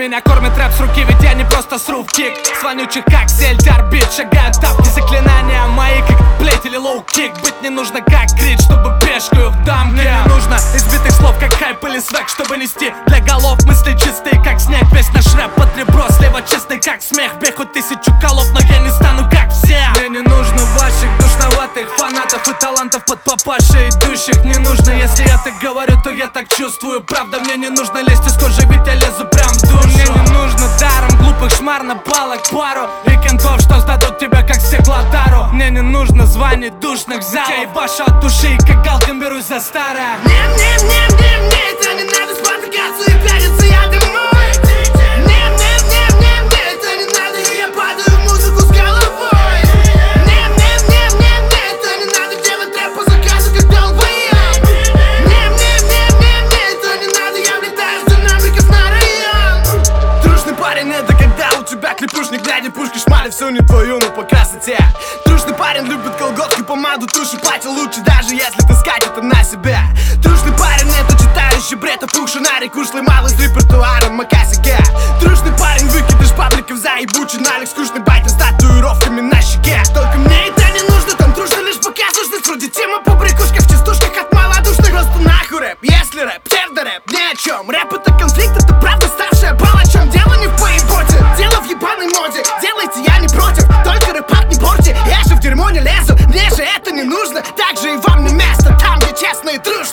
Меня кормит рэп с руки, ведь я не просто сру в кик. С вонючих как сельдь, орбит, шагают тапки. Заклинания мои как плеть или лоу-кик. Быть не нужно как крит, чтобы пешкаю в дамке. Мне не нужно избитых слов, как хайп или свек, чтобы нести для голов мысли чистые, как снег. Весь наш рэп под ребро, слева чистый, как смех. Бей хоть 1000 колов, но я не стану как все. Мне не нужно ваших душноватых фанатов и талантов под папашей идущих. Не нужно, если я так говорю, то я так чувствую. Правда, мне не нужно лезть из кожи, ведь я лезу прям в душу. Мне не нужно даром глупых шмар на палок пару и кентов, что сдадут тебя как стеклотару. Мне не нужно званий душных залов. Я ебашу от души, как Галкин берусь за старое. Мне это не надо спотыкаться и пялиться, я домой. Мне это не надо, и я падаю в музыку с головой. Мне это не надо делать рэп по заказу, как долбоеб. Мне это не надо, я влетаю с динамиков на район. Трушный парень — это когда у тебя клепушник, глядя пушки, шмали всю не твою, но по красоте. Трушный парень любит колготки, помаду, тушь и пати, лучше даже если таскать это на себя. Трушный парень — это читающий бред, опухший нарик, ушлый малый с репертуаром макасике. Трушный парень — выкидыш пабликов, заебучий налик, скучный байкер с татуировками на щеке. Только мне это не нужно, там трушно лишь показушность. Вроде тема по брякушках в частушках от малодушных. Просто нахуй рэп, если рэп, псевдорэп, ни о чем. Рэп — это конфликт, это правда ставшая палачом. Дело не в поеботе, дело в ебаной моде. Делайте, я не против, только рэпак не порти. Я же в дерьмо не лезу, мне же это не нужно. Так же и вам не место, там где честно и трушно.